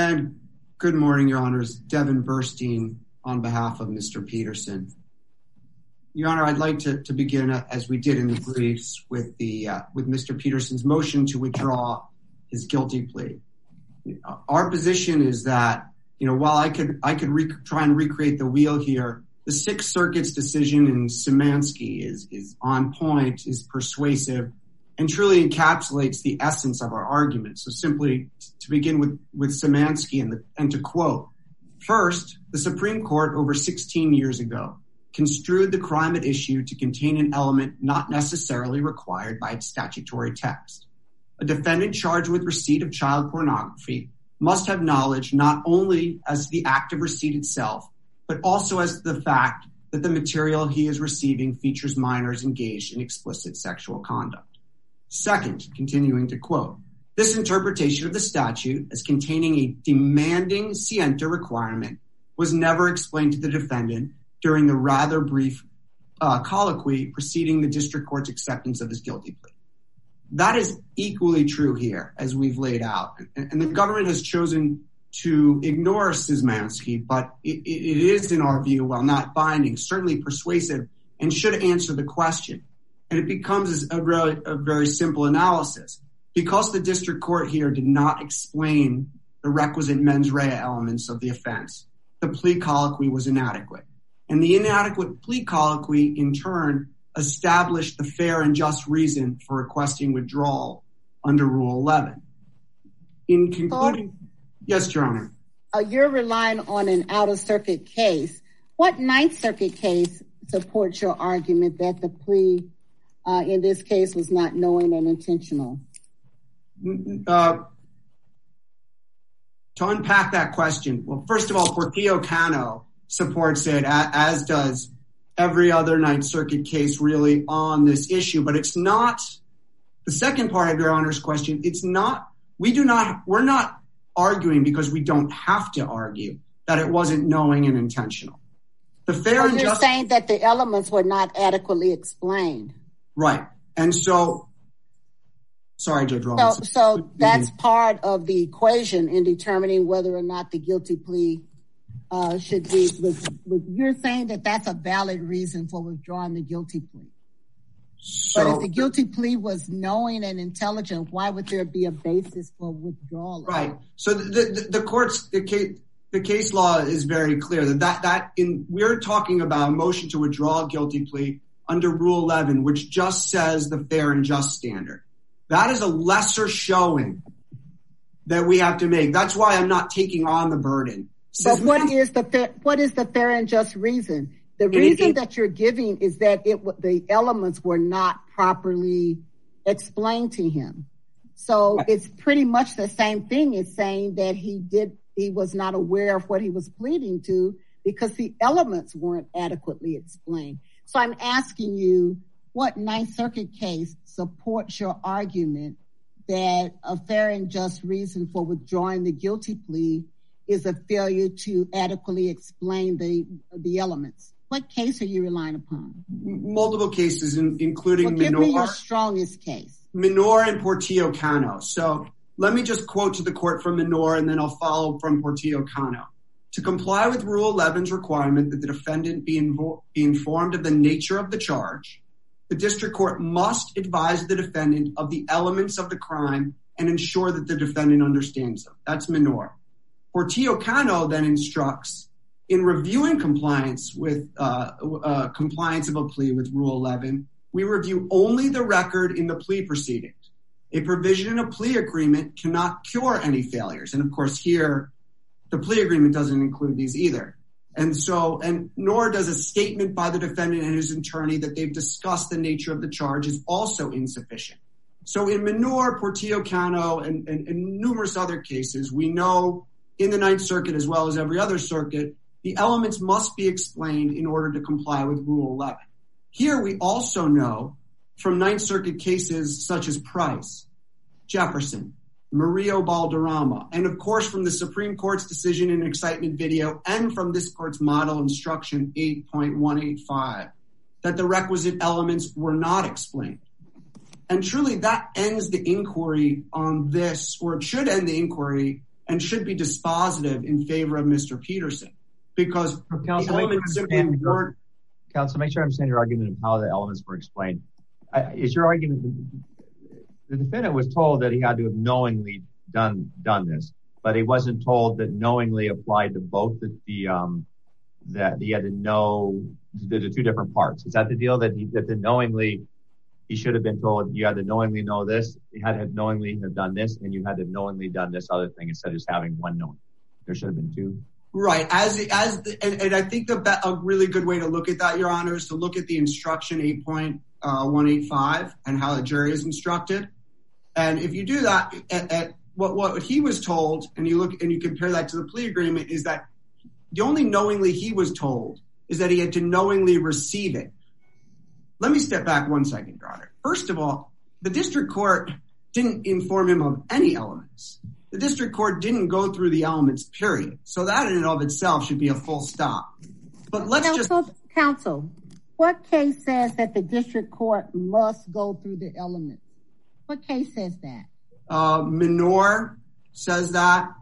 And good morning, Your Honors. Devin Burstein on behalf of Mr. Peterson. Your Honor, I'd like to begin, as we did in the briefs, with Mr. Peterson's motion to withdraw his guilty plea. Our position is that, while I could try and recreate the wheel here, the Sixth Circuit's decision in Szymanski is on point, is persuasive, and truly encapsulates the essence of our argument. So simply to begin with Szymanski and to quote, first, the Supreme Court over 16 years ago construed the crime at issue to contain an element not necessarily required by its statutory text. A defendant charged with receipt of child pornography must have knowledge not only as the act of receipt itself, but also as the fact that the material he is receiving features minors engaged in explicit sexual conduct. Second, continuing to quote, this interpretation of the statute as containing a demanding scienter requirement was never explained to the defendant during the rather brief colloquy preceding the district court's acceptance of his guilty plea. That is equally true here, as we've laid out. And the government has chosen to ignore Szymanski, but it is, in our view, while not binding, certainly persuasive and should answer the question. And it becomes a very simple analysis. Because the district court here did not explain the requisite mens rea elements of the offense, the plea colloquy was inadequate. And the inadequate plea colloquy, in turn, established the fair and just reason for requesting withdrawal under Rule 11. In concluding, yes, Your Honor. You're relying on an out-of-circuit case. What Ninth Circuit case supports your argument that the plea in this case was not knowing and intentional? To unpack that question, well, first of all, Portillo-Cano supports it, as does every other Ninth Circuit case really on this issue. But it's not, the second part of Your Honor's question, it's not, we're not arguing because we don't have to argue that it wasn't knowing and intentional. You're saying that the elements were not adequately explained. Right. And so, sorry, Judge Robinson. So that's part of the equation in determining whether or not the guilty plea should be, you're saying that that's a valid reason for withdrawing the guilty plea. But if the guilty plea was knowing and intelligent, why would there be a basis for withdrawal? Right. So the case law is very clear we're talking about a motion to withdraw a guilty plea under Rule 11, which just says the fair and just standard. That is a lesser showing that we have to make. That's why I'm not taking on the burden. But what is the fair and just reason? The reason that you're giving is that the elements were not properly explained to him. So It's pretty much the same thing as saying that he was not aware of what he was pleading to because the elements weren't adequately explained. So I'm asking you, what Ninth Circuit case supports your argument that a fair and just reason for withdrawing the guilty plea is a failure to adequately explain the elements? What case are you relying upon? Multiple cases, including Minor. Give me your strongest case. Minor and Portillo-Cano. So let me just quote to the court from Minor, and then I'll follow from Portillo-Cano. To comply with Rule 11's requirement that the defendant be informed of the nature of the charge, the district court must advise the defendant of the elements of the crime and ensure that the defendant understands them. That's Minor. Portillo-Cano then instructs, in reviewing compliance with compliance of a plea with Rule 11, we review only the record in the plea proceedings. A provision in a plea agreement cannot cure any failures. And of course here, the plea agreement doesn't include these either. And nor does a statement by the defendant and his attorney that they've discussed the nature of the charge is also insufficient. So in Minor, Portillo-Cano, and numerous other cases, we know in the Ninth Circuit as well as every other circuit, the elements must be explained in order to comply with Rule 11. Here we also know from Ninth Circuit cases such as Price, Jefferson, Murillo Balderrama, and of course from the Supreme Court's decision in Excitement Video and from this court's model instruction 8.185, that the requisite elements were not explained. And truly that ends the inquiry on this, or it should end the inquiry and should be dispositive in favor of Mr. Peterson, because the elements simply weren't. Counsel, make sure I understand your argument of how the elements were explained. Is your argument the defendant was told that he had to have knowingly done this, but he wasn't told that knowingly applied to both that he had to know the two different parts? Is that the deal, that the knowingly, he should have been told you had to knowingly know this, you had to knowingly have done this, and you had to knowingly done this other thing instead of just having one knowing? There should have been two. Right. And I think a really good way to look at that, Your Honor, is to look at the instruction 8.185 and how the jury is instructed. And if you do that, at what he was told, and you look and you compare that to the plea agreement, is that the only knowingly he was told is that he had to knowingly receive it. Let me step back 1 second, Your Honor. First of all, the district court didn't inform him of any elements. The district court didn't go through the elements, period. So that in and of itself should be a full stop. But Counsel, what case says that the district court must go through the elements? What case says that? Minor says that.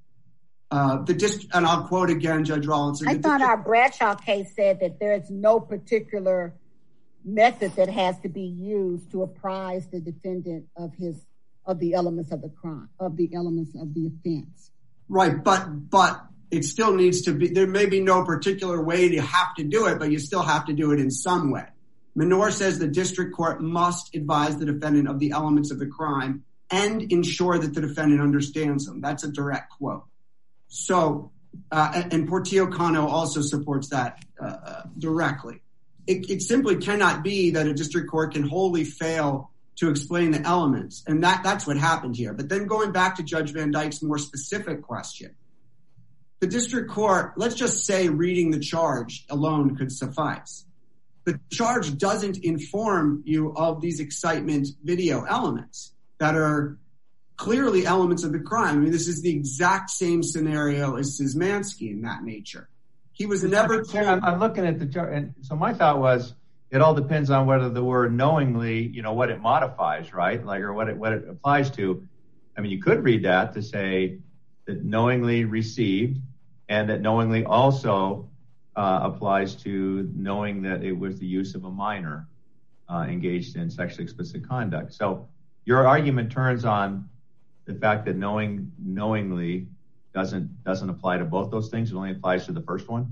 And I'll quote again, Judge Rawlinson. I thought our Bradshaw case said that there is no particular method that has to be used to apprise the defendant of the elements of the crime, of the elements of the offense. Right, but it still needs to be, there may be no particular way to have to do it, but you still have to do it in some way. Minor says the district court must advise the defendant of the elements of the crime and ensure that the defendant understands them. That's a direct quote. So, and Portillo-Cano also supports that directly. It simply cannot be that a district court can wholly fail to explain the elements. And that's what happened here. But then going back to Judge Van Dyke's more specific question, the district court, let's just say reading the charge alone could suffice. The charge doesn't inform you of these excitement video elements that are clearly elements of the crime. I mean, this is the exact same scenario as Szymanski in that nature. He was never told. I'm looking at the charge, and so my thought was, it all depends on whether the word knowingly, what it modifies, right? Like, or what it applies to. I mean, you could read that to say that knowingly received, and that knowingly also applies to knowing that it was the use of a minor engaged in sexually explicit conduct. So your argument turns on the fact that knowingly doesn't apply to both those things. It only applies to the first one.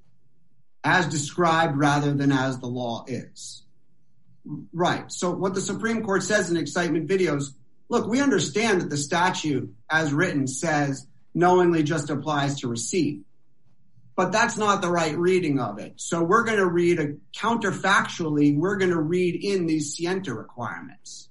As described rather than as the law is. Right. So what the Supreme Court says in excitement videos, look, we understand that the statute as written says knowingly just applies to receipt, but that's not the right reading of it. So we're going to read counterfactually, we're going to read in these scienter requirements.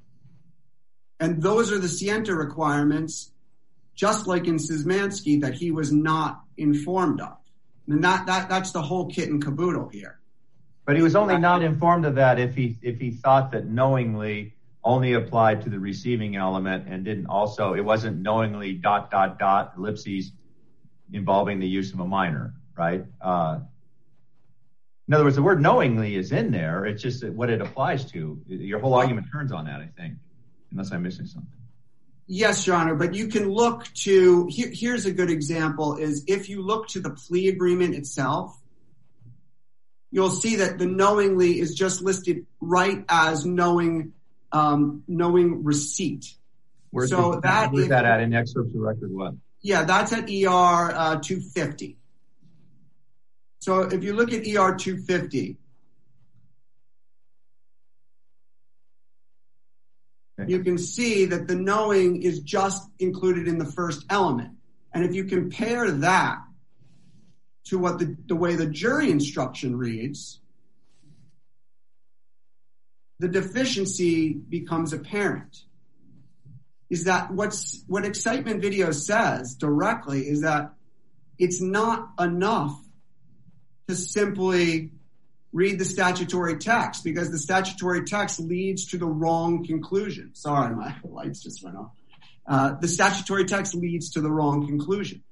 And those are the scienter requirements, just like in Szymanski, that he was not informed of. And that's the whole kit and caboodle here. But he was only not informed of that if he thought that knowingly only applied to the receiving element and didn't also, it wasn't knowingly ... ellipses involving the use of a minor, right? In other words, the word knowingly is in there. It's just that what it applies to. Your whole argument turns on that, I think, unless I'm missing something. Yes, Your Honor, but you can look to, here's a good example, is if you look to the plea agreement itself, you'll see that the knowingly is just listed right as knowing receipt. Where's that at in excerpts of record what? Yeah, that's at ER 250. So if you look at ER 250, you can see that the knowing is just included in the first element. And if you compare that to what the way the jury instruction reads, the deficiency becomes apparent. Is that what excitement video says directly is that it's not enough to simply read the statutory text, because the statutory text leads to the wrong conclusion. Sorry, my lights just went off. The statutory text leads to the wrong conclusion.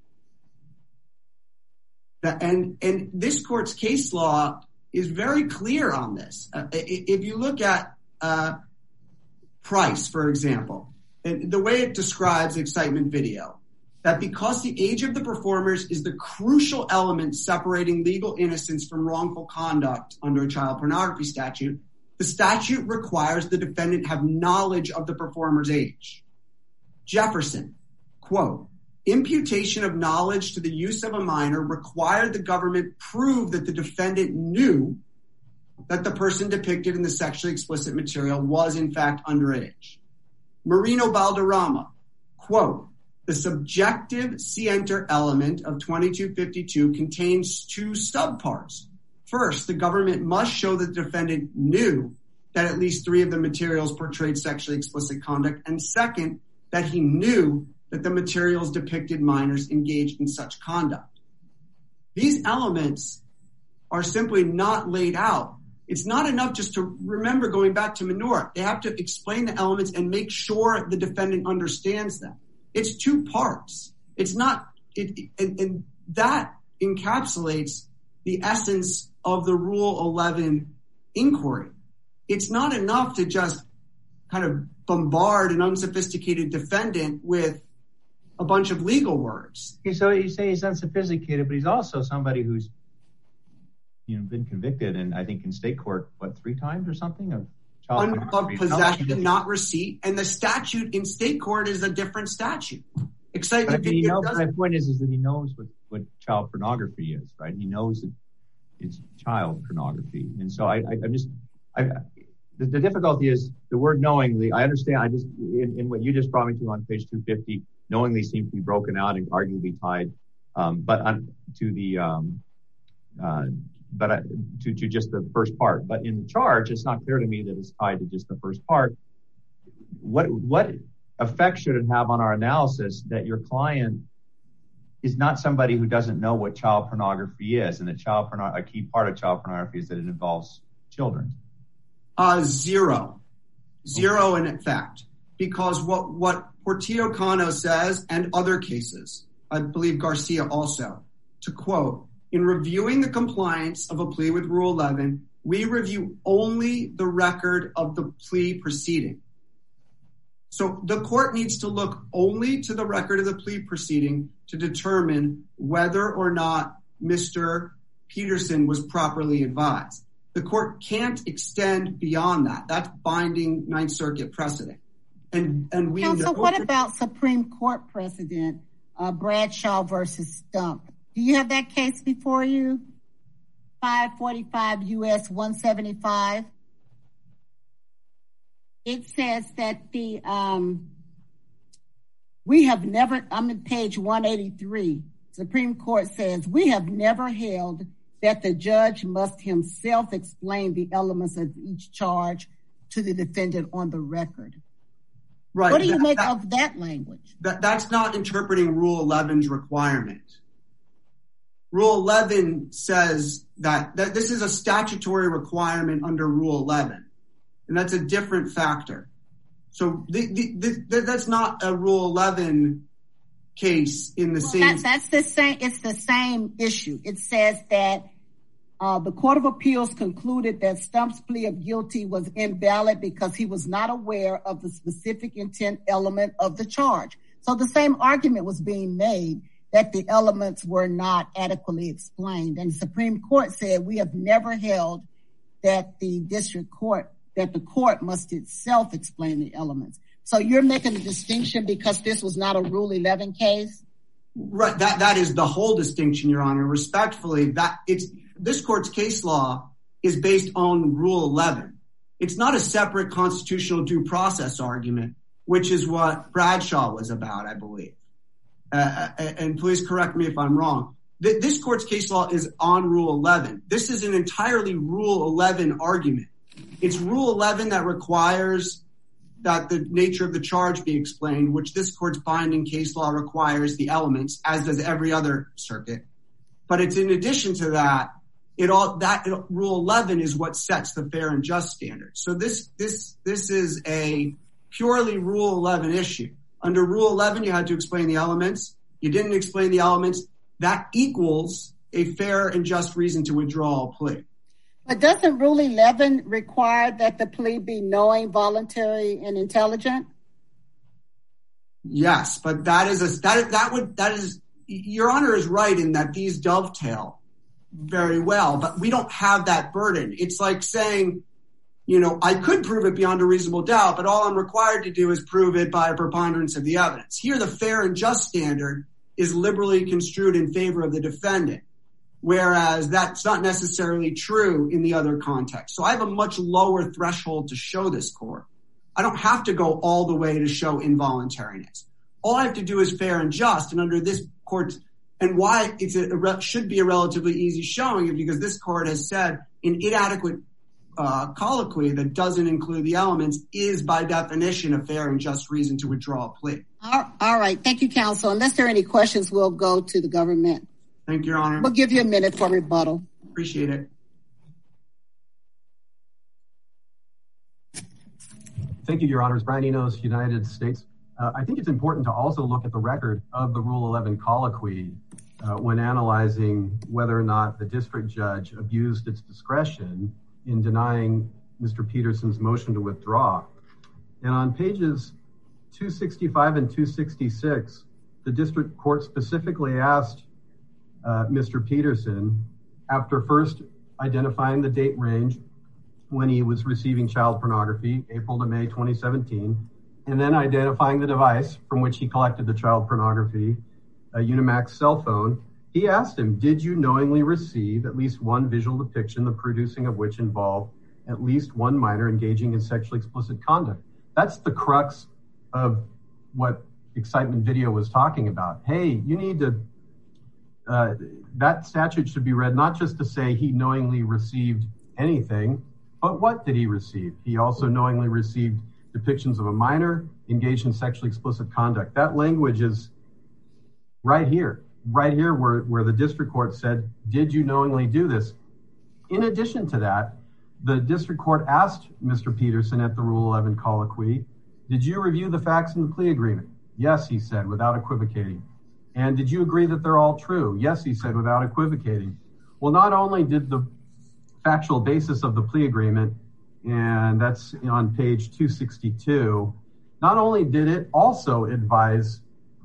And this court's case law is very clear on this. If you look at Price, for example, and the way it describes excitement video, that because the age of the performers is the crucial element separating legal innocence from wrongful conduct under a child pornography statute, the statute requires the defendant have knowledge of the performer's age. Jefferson, quote, imputation of knowledge to the use of a minor required the government prove that the defendant knew that the person depicted in the sexually explicit material was in fact underage. Marino Balderrama, quote, the subjective scienter element of 2252 contains two subparts. First, the government must show that the defendant knew that at least 3 of the materials portrayed sexually explicit conduct. And second, that he knew that the materials depicted minors engaged in such conduct. These elements are simply not laid out. It's not enough just to remember going back to Menor. They have to explain the elements and make sure the defendant understands them. It's 2 parts. It's not, and that encapsulates the essence of the Rule 11 inquiry. It's not enough to just kind of bombard an unsophisticated defendant with a bunch of legal words. So you say he's unsophisticated, but he's also somebody who's been convicted, and I think in state court, 3 times or something of child pornography. Of possession, not receipt, and the statute in state court is a different statute. My point is that he knows what child pornography is, right? He knows that it's child pornography, and so the difficulty is the word knowingly. I understand. In what you just brought me to on page 250, knowingly seems to be broken out and arguably tied, to just the first part. But in the charge, it's not clear to me that it's tied to just the first part. What effect should it have on our analysis that your client is not somebody who doesn't know what child pornography is, and that a key part of child pornography is that it involves children? Zero in effect, because what Portillo Cano says, and other cases, I believe Garcia also, to quote, in reviewing the compliance of a plea with Rule 11, we review only the record of the plea proceeding. So the court needs to look only to the record of the plea proceeding to determine whether or not Mr. Peterson was properly advised. The court can't extend beyond that. That's binding Ninth Circuit precedent. And we Counsel, what about Supreme Court precedent, Bradshaw versus Stump? Do you have that case before you? 545 U.S. 175. It says that we have never, I'm in page 183. Supreme Court says, we have never held that the judge must himself explain the elements of each charge to the defendant on the record. Right. What do you make of that language? That's not interpreting Rule 11's requirement. Rule 11 says that this is a statutory requirement under Rule 11, and that's a different factor. So that's not a Rule 11 case in the same. That's the same. It's the same issue. It says that the Court of Appeals concluded that Stump's plea of guilty was invalid because he was not aware of the specific intent element of the charge. So the same argument was being made that the elements were not adequately explained. And the Supreme Court said we have never held that the court must itself explain the elements. So you're making a distinction because this was not a Rule 11 case? Right. That is the whole distinction, Your Honor. Respectfully, this court's case law is based on Rule 11. It's not a separate constitutional due process argument, which is what Bradshaw was about, I believe. And please correct me if I'm wrong. This court's case law is on Rule 11. This is an entirely Rule 11 argument. It's Rule 11 that requires that the nature of the charge be explained, which this court's binding case law requires the elements, as does every other circuit. But it's in addition to that, Rule 11 is what sets the fair and just standard. So this is a purely Rule 11 issue. Under Rule 11, you had to explain the elements. You didn't explain the elements. That equals a fair and just reason to withdraw a plea. But doesn't Rule 11 require that the plea be knowing, voluntary, and intelligent? Yes, but Your Honor is right in that these dovetail very well, but we don't have that burden. It's like saying, I could prove it beyond a reasonable doubt, but all I'm required to do is prove it by a preponderance of the evidence. Here, the fair and just standard is liberally construed in favor of the defendant, whereas that's not necessarily true in the other context. So I have a much lower threshold to show this court. I don't have to go all the way to show involuntariness. All I have to do is fair and just, and under this court, and why it should be a relatively easy showing is because this court has said an inadequate colloquy that doesn't include the elements is by definition a fair and just reason to withdraw a plea. All right. Thank you, counsel. Unless there are any questions, we'll go to the government. Thank you, Your Honor. We'll give you a minute for rebuttal. Appreciate it. Thank you, Your Honors. Brian Enos, United States. I think it's important to also look at the record of the Rule 11 colloquy when analyzing whether or not the district judge abused its discretion in denying Mr. Peterson's motion to withdraw. And on pages 265 and 266, the district court specifically asked Mr. Peterson, after first identifying the date range when he was receiving child pornography, April to May 2017, and then identifying the device from which he collected the child pornography, a Unimax cell phone, he asked him, did you knowingly receive at least one visual depiction, the producing of which involved at least one minor engaging in sexually explicit conduct? That's the crux of what Excitement Video was talking about. Hey, you need to, that statute should be read not just to say he knowingly received anything, but what did he receive? He also knowingly received depictions of a minor engaged in sexually explicit conduct. That language is right here where the district court said, did you knowingly do this? In addition to that, the district court asked Mr. Peterson at the Rule 11 colloquy, did you review the facts in the plea agreement? Yes, he said, without equivocating. And did you agree that they're all true? Yes, he said, without equivocating. Well, not only did the factual basis of the plea agreement, and that's on page 262, not only did it also advise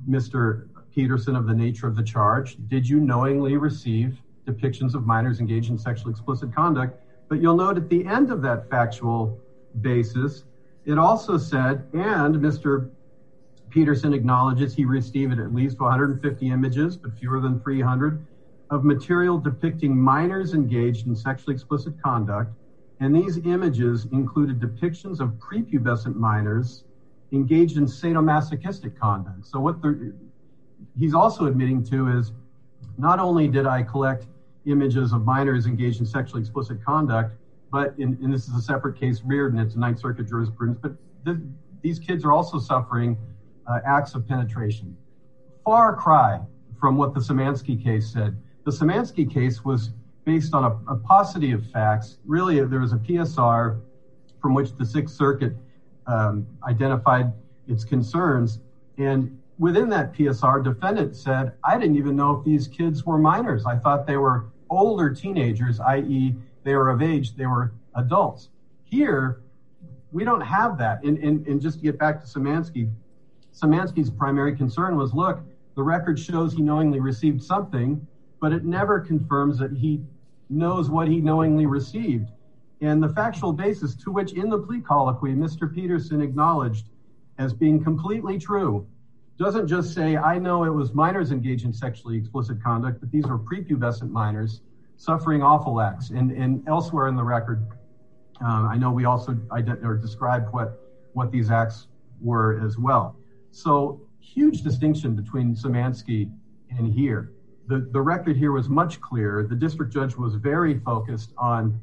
Mr. Peterson of the nature of the charge, did you knowingly receive depictions of minors engaged in sexually explicit conduct? But you'll note at the end of that factual basis, it also said, and Mr. Peterson acknowledges he received at least 150 images, but fewer than 300, of material depicting minors engaged in sexually explicit conduct. And these images included depictions of prepubescent minors engaged in sadomasochistic conduct. So what he's also admitting to is, not only did I collect images of minors engaged in sexually explicit conduct, but and this is a separate case, Reardon, it's a Ninth Circuit jurisprudence, but these kids are also suffering acts of penetration. Far cry from what the Szymanski case said. The Szymanski case was based on a paucity of facts. Really, there was a PSR from which the Sixth Circuit identified its concerns. And within that PSR, defendant said, I didn't even know if these kids were minors. I thought they were older teenagers, i.e. they were of age, they were adults. Here, we don't have that. And just to get back to Szymanski, Szymanski's primary concern was, look, the record shows he knowingly received something, but it never confirms that he knows what he knowingly received. And the factual basis to which in the plea colloquy, Mr. Peterson acknowledged as being completely true, doesn't just say, I know it was minors engaged in sexually explicit conduct, but these are prepubescent minors suffering awful acts. And elsewhere in the record, I know we also described what these acts were as well. So huge distinction between Szymanski and here. The record here was much clearer. The district judge was very focused on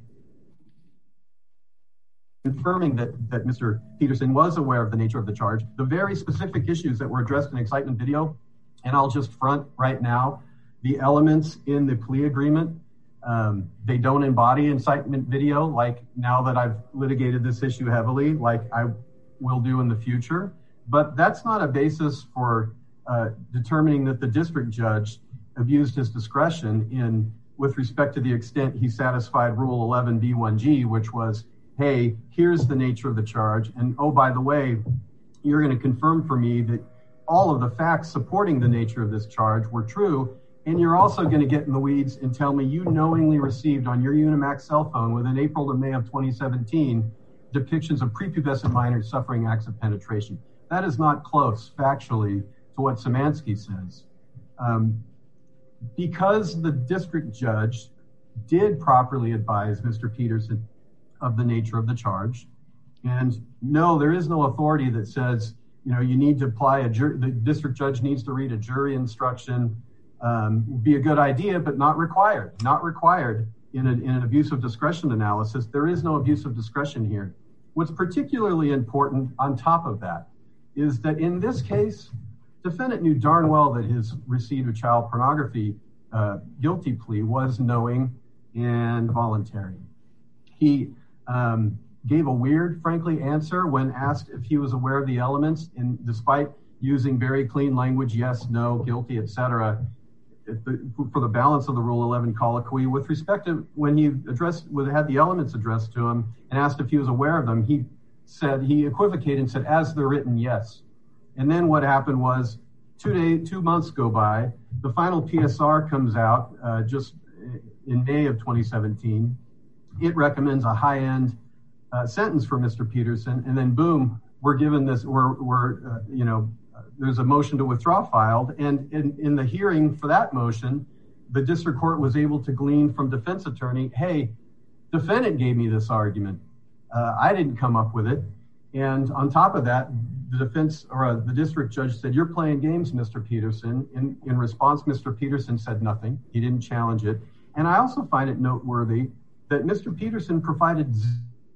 confirming that Mr. Peterson was aware of the nature of the charge, the very specific issues that were addressed in Excitement Video. And I'll just front right now, the elements in the plea agreement, they don't embody Excitement Video, like now that I've litigated this issue heavily, like I will do in the future. But that's not a basis for determining that the district judge abused his discretion with respect to the extent he satisfied Rule 11B1G, which was, hey, here's the nature of the charge. And oh, by the way, you're going to confirm for me that all of the facts supporting the nature of this charge were true. And you're also going to get in the weeds and tell me you knowingly received on your Unimax cell phone within April to May of 2017 depictions of prepubescent minors suffering acts of penetration. That is not close, factually, to what Szymanski says. Because the district judge did properly advise Mr. Peterson of the nature of the charge, and no, there is no authority that says, you need to apply the district judge needs to read a jury instruction, would be a good idea, but not required in an abuse of discretion analysis. There is no abuse of discretion here. What's particularly important on top of that is that in this case, defendant knew darn well that his receipt of child pornography guilty plea was knowing and voluntary. He gave a weird, frankly, answer when asked if he was aware of the elements, and despite using very clean language, yes, no, guilty, etc., for the balance of the Rule 11 colloquy, with respect to when he had the elements addressed to him and asked if he was aware of them, he equivocated and said, as they're written, yes. And then what happened was 2 months go by, the final PSR comes out just in May of 2017. It recommends a high-end sentence for Mr. Peterson, and then boom, we're given this, there's a motion to withdraw filed, and in the hearing for that motion, the district court was able to glean from defense attorney, hey, defendant gave me this argument. I didn't come up with it. And on top of that, the district judge said, you're playing games, Mr. Peterson. In response, Mr. Peterson said nothing. He didn't challenge it. And I also find it noteworthy that Mr. Peterson provided zero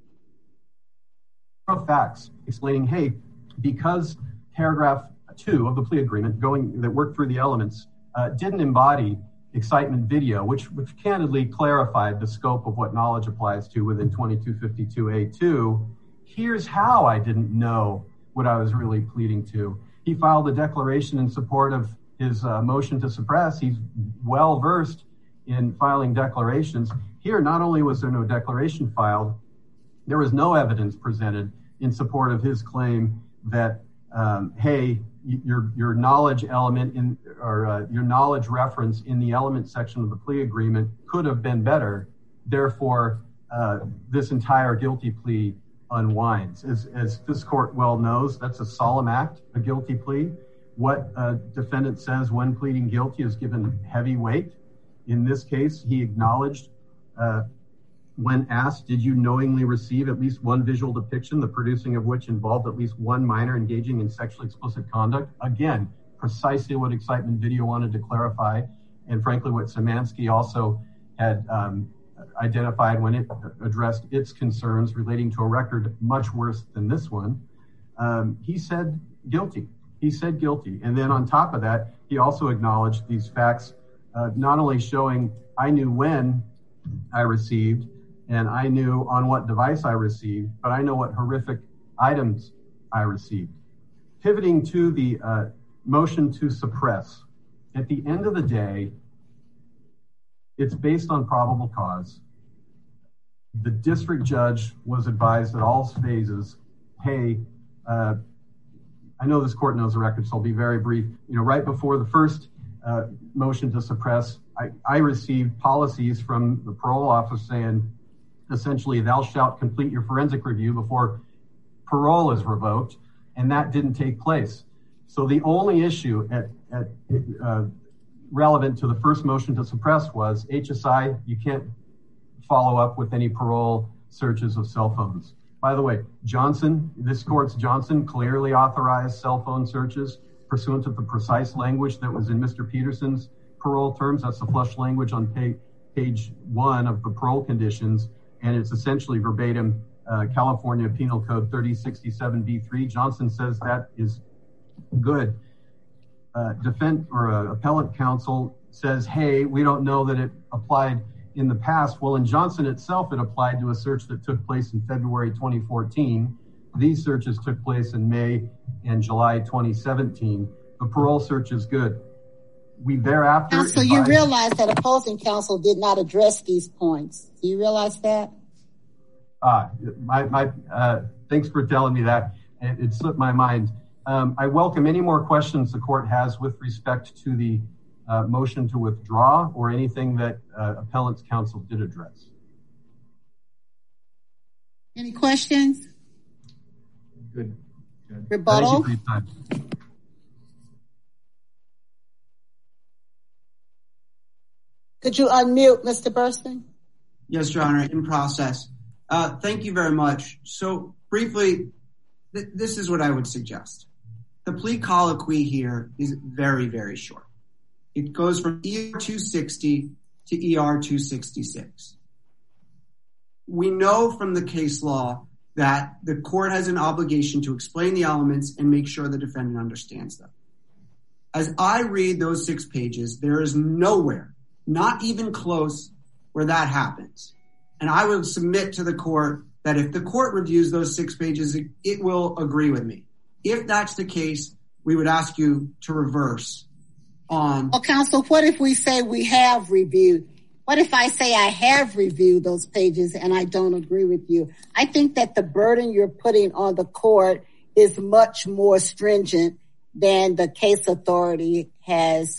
facts explaining, hey, because paragraph 2 of the plea agreement that worked through the elements didn't embody excitement video, which candidly clarified the scope of what knowledge applies to within 2252A2. Here's how I didn't know what I was really pleading to. He filed a declaration in support of his motion to suppress. He's well versed in filing declarations. Here, not only was there no declaration filed, there was no evidence presented in support of his claim that, hey, your knowledge element your knowledge reference in the element section of the plea agreement could have been better. Therefore, this entire guilty plea unwinds. As this court well knows, that's a solemn act, a guilty plea. What a defendant says when pleading guilty is given heavy weight. In this case, he acknowledged when asked, did you knowingly receive at least one visual depiction, the producing of which involved at least one minor engaging in sexually explicit conduct? Again, precisely what excitement video wanted to clarify, and frankly what Szymanski also had identified when it addressed its concerns relating to a record much worse than this one. He said guilty. And then on top of that, he also acknowledged these facts, not only showing I knew when I received and I knew on what device I received, but I know what horrific items I received. Pivoting to the motion to suppress, at the end of the day, it's based on probable cause. The district judge was advised at all phases, hey, I know this court knows the record, so I'll be very brief. Right before the first motion to suppress, I received policies from the parole office saying, essentially, thou shalt complete your forensic review before parole is revoked, and that didn't take place. So the only issue relevant to the first motion to suppress was HSI, you can't follow up with any parole searches of cell phones. By the way, this court's Johnson clearly authorized cell phone searches pursuant to the precise language that was in Mr. Peterson's parole terms. That's the flush language on page 1 of the parole conditions, and it's essentially verbatim California Penal Code 3067B3. Johnson says that is good. Appellate counsel says, hey, we don't know that it applied in the past. Well, in Johnson itself, it applied to a search that took place in February 2014. These searches took place in May and July 2017. The parole search is good. We thereafter... Counsel, you realize that opposing counsel did not address these points. Do you realize that? Thanks for telling me that. It slipped my mind. I welcome any more questions the court has with respect to the motion to withdraw or anything that appellant's counsel did address. Any questions? Good. Rebuttal? Thank you for your time. Could you unmute, Mr. Burstyn? Yes, Your Honor, in process. Thank you very much. So briefly, this is what I would suggest. The plea colloquy here is very, very short. It goes from ER 260 to ER 266. We know from the case law that the court has an obligation to explain the elements and make sure the defendant understands them. As I read those 6 pages, there is nowhere, not even close, where that happens. And I will submit to the court that if the court reviews those 6 pages, it will agree with me. If that's the case, we would ask you to reverse on... Well, counsel, what if we say we have reviewed? What if I say I have reviewed those pages and I don't agree with you? I think that the burden you're putting on the court is much more stringent than the case authority has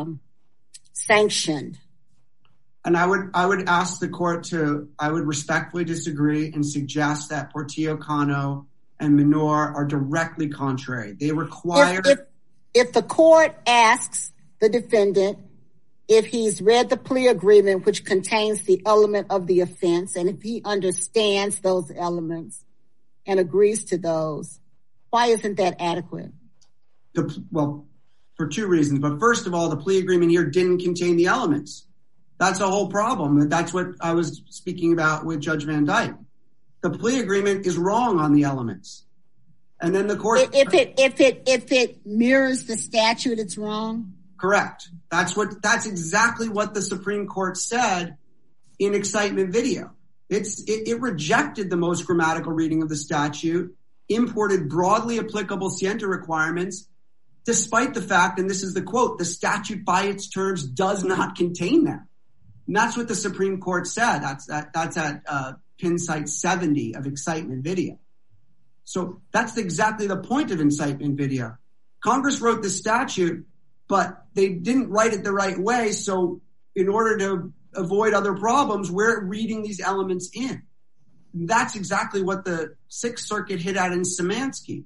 sanctioned. And I would ask the court I would respectfully disagree and suggest that Portillo-Cano and Minor are directly contrary. They require... If the court asks the defendant if he's read the plea agreement, which contains the element of the offense, and if he understands those elements and agrees to those, why isn't that adequate? Well, for 2 reasons. But first of all, the plea agreement here didn't contain the elements. That's a whole problem. That's what I was speaking about with Judge Van Dyke. The plea agreement is wrong on the elements. And then the court... If it mirrors the statute, it's wrong? Correct. That's exactly what the Supreme Court said in Excitement Video. It rejected the most grammatical reading of the statute, imported broadly applicable scienter requirements, despite the fact, and this is the quote, the statute by its terms does not contain them. And that's what the Supreme Court said. That's at pin site 70 of Excitement Video. So that's exactly the point of Excitement Video. Congress wrote the statute, but they didn't write it the right way. So in order to avoid other problems, we're reading these elements in. That's exactly what the Sixth Circuit hit at in Szymanski.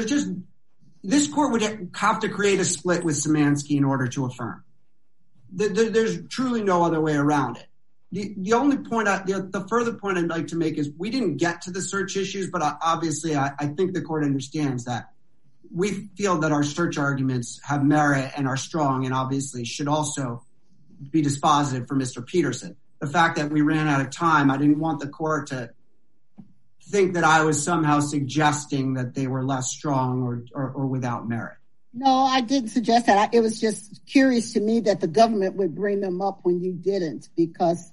This court would have to create a split with Szymanski in order to affirm. There's truly no other way around it. The only point, the further point I'd like to make is we didn't get to the search issues, but obviously I think the court understands that we feel that our search arguments have merit and are strong and obviously should also be dispositive for Mr. Peterson. The fact that we ran out of time, I didn't want the court to think that I was somehow suggesting that they were less strong or without merit. No, I didn't suggest that. It was just curious to me that the government would bring them up when you didn't, because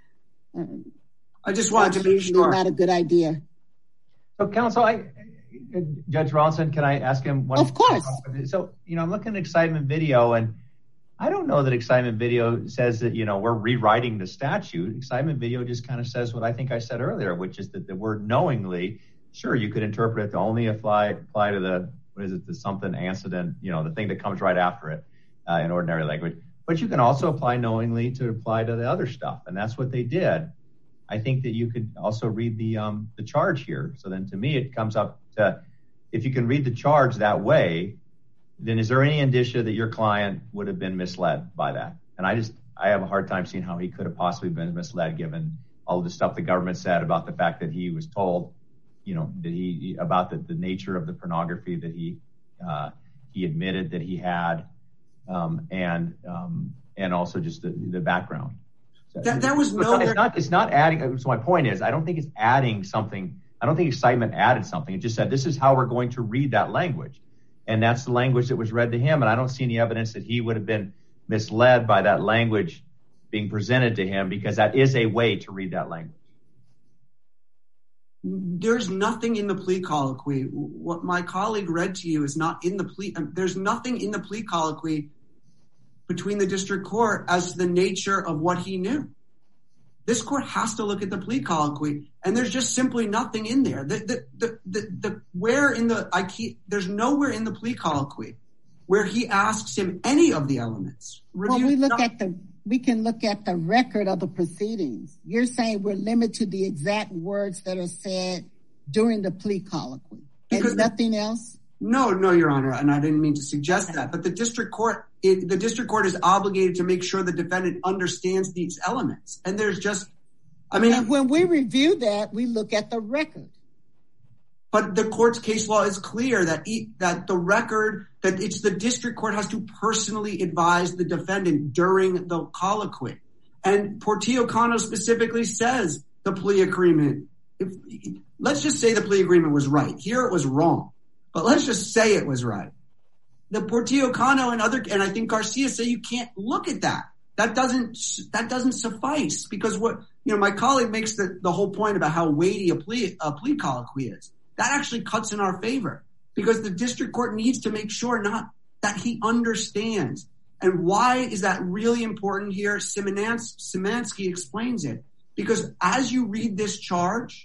I just wanted to make sure. Not a good idea. So, counsel, Judge Rawlinson, can I ask him one? Of course. So, I'm looking at Excitement Video, and I don't know that Excitement Video says that, we're rewriting the statute. Excitement Video just kind of says what I think I said earlier, which is that the word knowingly, sure, you could interpret it to only apply to the something incident, the thing that comes right after it in ordinary language. But you can also apply knowingly to apply to the other stuff. And that's what they did. I think that you could also read the charge here. So then to me, it comes up to, if you can read the charge that way, then is there any indicia that your client would have been misled by that? And I have a hard time seeing how he could have possibly been misled given all the stuff the government said about the fact that he was told, that about the nature of the pornography that he admitted that he had, and also just the background. That was nowhere. It's not adding. So my point is, I don't think it's adding something. I don't think Excitement added something. It just said, this is how we're going to read that language. And that's the language that was read to him. And I don't see any evidence that he would have been misled by that language being presented to him, because that is a way to read that language. There's nothing in the plea colloquy. What my colleague read to you is not in the plea. There's nothing in the plea colloquy between the district court as to the nature of what he knew. this court has to look at the plea colloquy, and there's just simply nothing in there. There's nowhere in the plea colloquy where he asks him any of the elements. We can look at the record of the proceedings. You're saying we're limited to the exact words that are said during the plea colloquy and nothing else? No, Your Honor, and I didn't mean to suggest that. But the district court is obligated to make sure the defendant understands these elements. And there's just, and when we review that, we look at the record. But the court's case law is clear that it's the district court has to personally advise the defendant during the colloquy. And Portillo-Cano specifically says the plea agreement. Let's just say the plea agreement was right. Here it was wrong. But let's just say it was right. The Portillo-Cano and I think Garcia say you can't look at that. That doesn't suffice, because my colleague makes the whole point about how weighty a plea colloquy is. That actually cuts in our favor, because the district court needs to make sure that he understands. And why is that really important here? Szymanski explains it, because as you read this charge,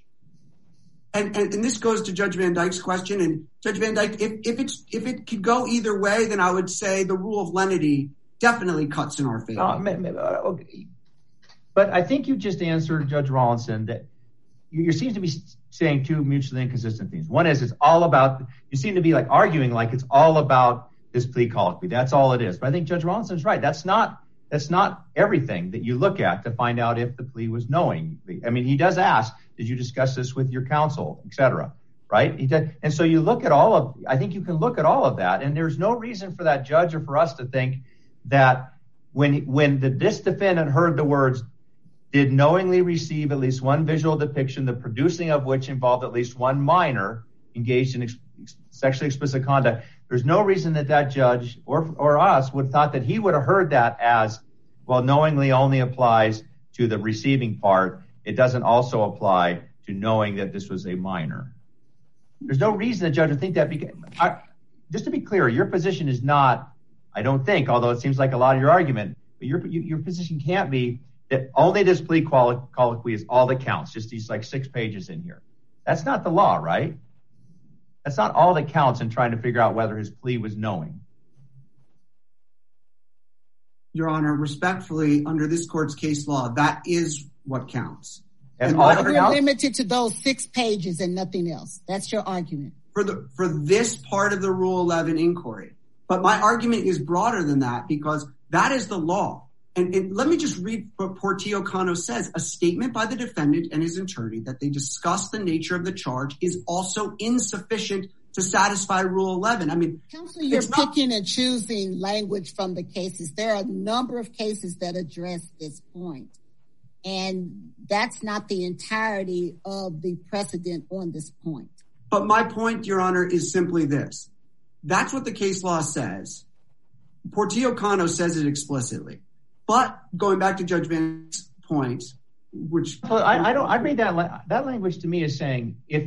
and this goes to Judge Van Dyke's question, and Judge Van Dyke, if it could go either way, then I would say the rule of lenity definitely cuts in our favor. But I think you just answered Judge Rawlinson that you seem to be saying two mutually inconsistent things. One is you seem to be arguing like it's all about this plea colloquy. That's all it is. But I think Judge Rawlinson's right. That's not everything that you look at to find out if the plea was knowing. He does ask, did you discuss this with your counsel, et cetera, right? He did. And so you look at I think you can look at all of that. And there's no reason for that judge or for us to think that when this defendant heard the words, did knowingly receive at least one visual depiction, the producing of which involved at least one minor engaged in sexually explicit conduct, there's no reason that judge or us would have thought that he would have heard that as, well, knowingly only applies to the receiving part. It doesn't also apply to knowing that this was a minor. There's no reason the judge would think that. Just to be clear, your position is not, I don't think, although it seems like a lot of your argument, but your position can't be that only this plea colloquy is all that counts, just these 6 pages in here. That's not the law, right? That's not all that counts in trying to figure out whether his plea was knowing. Your Honor, respectfully, under this court's case law, that is what counts. And we're limited to those 6 pages and nothing else. That's your argument. For this part of the Rule 11 inquiry. But my argument is broader than that, because that is the law. And let me just read what Portillo-Cano says. A statement by the defendant and his attorney that they discuss the nature of the charge is also insufficient to satisfy Rule 11. Counsel, you're picking and choosing language from the cases. There are a number of cases that address this point. And that's not the entirety of the precedent on this point. But my point, Your Honor, is simply this. That's what the case law says. Portillo-Cano says it explicitly. But going back to Judge Van's point, which I read that language to me as saying if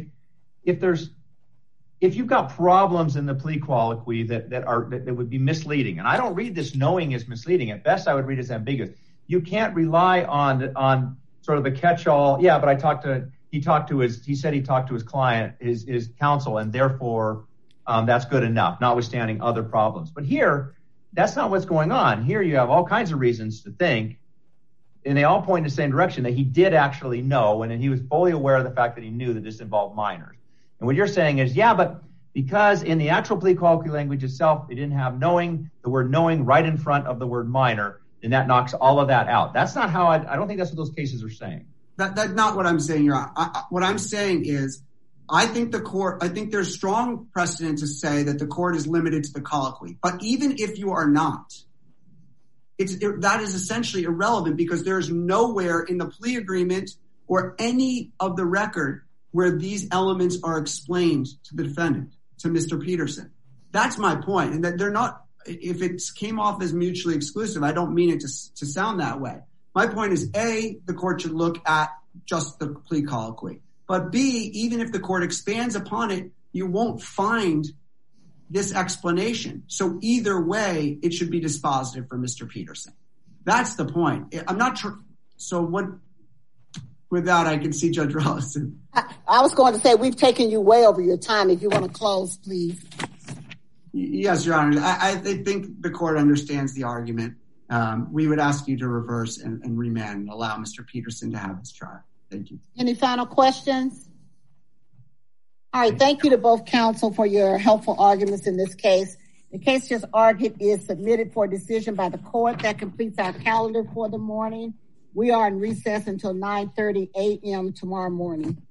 you've got problems in the plea colloquy that would be misleading, and I don't read this knowing as misleading. At best, I would read it as ambiguous. You can't rely on sort of the catch-all. Yeah, but he said he talked to his client, his counsel, and therefore that's good enough, notwithstanding other problems. But here, that's not what's going on. Here you have all kinds of reasons to think, and they all point in the same direction, that he did actually know, and he was fully aware of the fact that he knew that this involved minors. And what you're saying is, yeah, but because in the actual plea colloquy language itself, they didn't have knowing, the word knowing right in front of the word minor, then that knocks all of that out. That's not how I don't think that's what those cases are saying. That's not what I'm saying, Your Honor. What I'm saying is, I think there's strong precedent to say that the court is limited to the colloquy. But even if you are not, that is essentially irrelevant, because there's nowhere in the plea agreement or any of the record where these elements are explained to the defendant, to Mr. Peterson. That's my point. And that they're not, if it came off as mutually exclusive, I don't mean it to sound that way. My point is, A, the court should look at just the plea colloquy. But B, even if the court expands upon it, you won't find this explanation. So either way, it should be dispositive for Mr. Peterson. That's the point. I'm not sure. So with that, I can see Judge Rollison. I was going to say, we've taken you way over your time. If you want to close, please. Yes, Your Honor. I think the court understands the argument. We would ask you to reverse and remand and allow Mr. Peterson to have his trial. Thank you. Any final questions? All right. Thank you to both counsel for your helpful arguments in this case. The case just argued is submitted for decision by the court. That completes our calendar for the morning. We are in recess until 9:30 a.m. tomorrow morning.